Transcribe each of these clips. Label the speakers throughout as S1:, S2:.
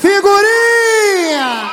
S1: figurinha!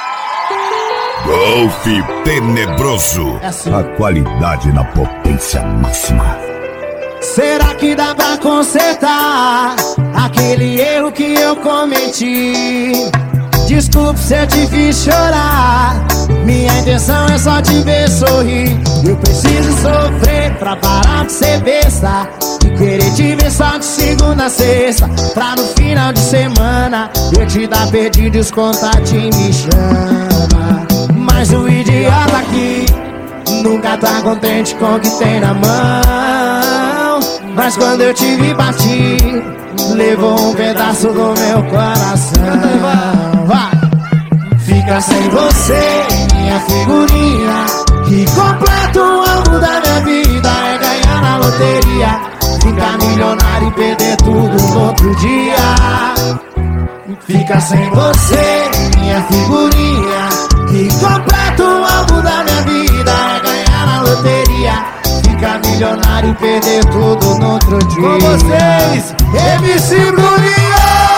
S2: Golfe tenebroso. A qualidade na potência máxima.
S1: Será que dá pra consertar aquele erro que eu cometi? Desculpe se eu te fiz chorar. Minha intenção é só te ver sorrir. Eu preciso sofrer pra parar de ser besta e querer te ver só de segunda a sexta, pra no final de semana eu te dar perdido e os contatos me chama. Mas o idiota aqui nunca tá contente com o que tem na mão. Mas quando eu te vi partir, levou um pedaço do meu coração. Vai! Fica sem você, minha figurinha, que completa o alvo da minha vida é ganhar na loteria, ficar milionário e perder tudo no outro dia. Fica sem você, minha figurinha, que completa o alvo da minha vida é ganhar na loteria, ficar milionário e perder tudo no outro dia. Com vocês, MC Bruninho!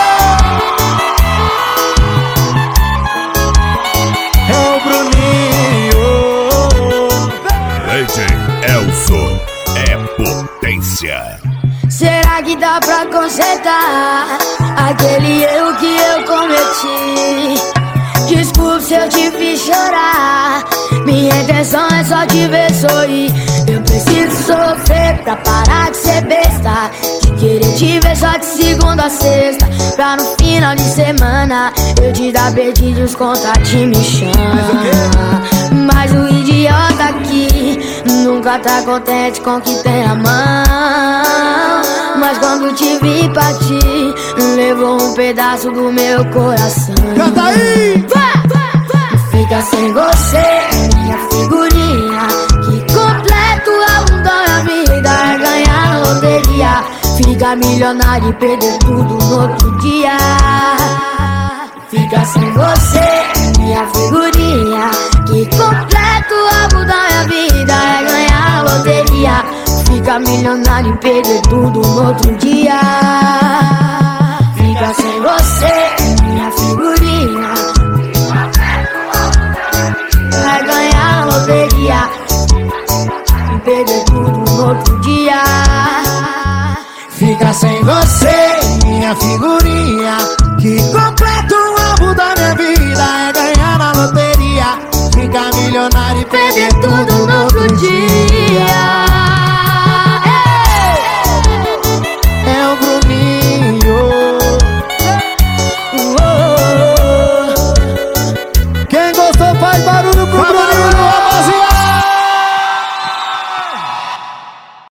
S2: Elson é potência.
S3: Será que dá pra consertar aquele erro que eu cometi? Desculpe se eu te fiz chorar. Minha intenção é só te ver sorrir. Eu preciso sofrer pra parar de ser besta, de querer te ver só de segunda a sexta, pra no final de semana eu te dar perdido e os contatos me chamam. Mas o idiota aqui nunca tá contente com o que tem na mão. Mas quando te vi partir, levou um pedaço do meu coração.
S1: Canta aí!
S3: Fica sem você, minha figurinha, que completa o álbum da minha vida é ganhar na loteria, ficar milionário e perder tudo no outro dia. Fica sem você, minha figurinha, que completa o álbum da minha vida é ganhar na loteria, ficar milionário e perder tudo no outro dia. Fica sem você, minha figurinha, vai ganhar na loteria e perder tudo no outro dia.
S1: Fica sem você, minha figurinha, que completa o alvo da minha vida é ganhar na loteria, ficar milionário e perder tudo no outro dia.